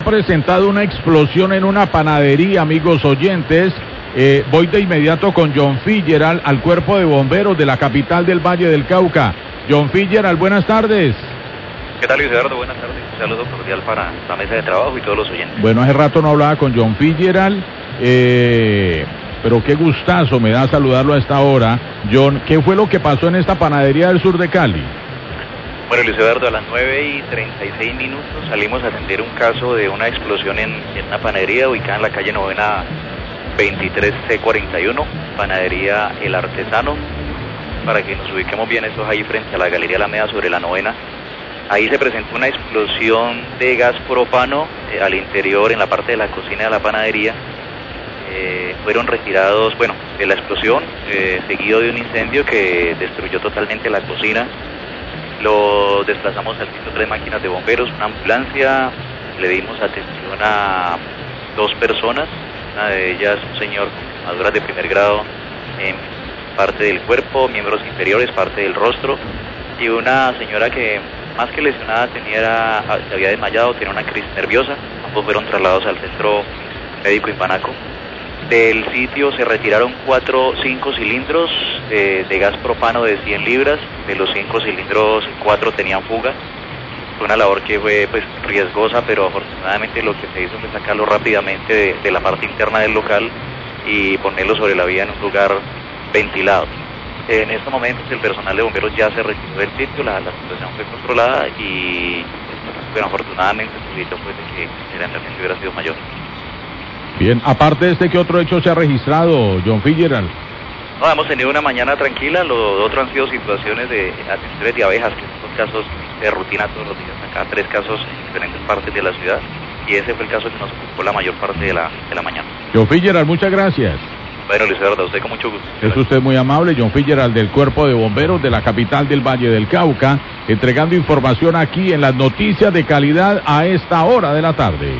Presentado una explosión en una panadería, amigos oyentes. Voy de inmediato con John Fitzgerald al cuerpo de bomberos de la capital del Valle del Cauca. John Fitzgerald, buenas tardes. ¿Qué tal, Luis Eduardo? Buenas tardes. Un saludo cordial para la mesa de trabajo y todos los oyentes. Bueno, hace rato no hablaba con John Fitzgerald, pero qué gustazo me da saludarlo a esta hora. John, ¿qué fue lo que pasó en esta panadería del sur de Cali? Bueno, Luis Eduardo, a las 9:36 salimos a atender un caso de una explosión en una panadería ubicada en la calle Novena 23C41, panadería El Artesano. Para que nos ubiquemos bien, esto es ahí frente a la Galería Alameda sobre la Novena. Ahí se presentó una explosión de gas propano al interior, en la parte de la cocina de la panadería. Fueron retirados, de la explosión, seguido de un incendio que destruyó totalmente la cocina. Lo desplazamos al sitio 3 máquinas de bomberos, una ambulancia, le dimos atención a 2 personas, una de ellas un señor con quemaduras de primer grado en parte del cuerpo, miembros inferiores, parte del rostro, y una señora que más que lesionada se había desmayado, tenía una crisis nerviosa. Ambos fueron trasladados al centro médico Impanaco. Del sitio se retiraron 5 cilindros de gas propano de 100 libras. De los 5 cilindros, 4 tenían fuga. Fue una labor que fue riesgosa, pero afortunadamente lo que se hizo fue sacarlo rápidamente de la parte interna del local y ponerlo sobre la vía en un lugar ventilado. En estos momentos el personal de bomberos ya se retiró del sitio, la situación fue controlada y afortunadamente se evitó de que la emergencia hubiera sido mayor. Bien, aparte de ¿qué otro hecho se ha registrado, John Fitzgerald? No, hemos tenido una mañana tranquila. Lo otro han sido situaciones de atenciones de abejas, que son casos de rutina todos los días. Acá 3 casos en diferentes partes de la ciudad, y ese fue el caso que nos ocupó la mayor parte de la mañana. John Fitzgerald, muchas gracias. Bueno, Luis Eduardo, a usted con mucho gusto. Es usted muy amable, John Fitzgerald del Cuerpo de Bomberos de la capital del Valle del Cauca, entregando información aquí en las noticias de calidad a esta hora de la tarde.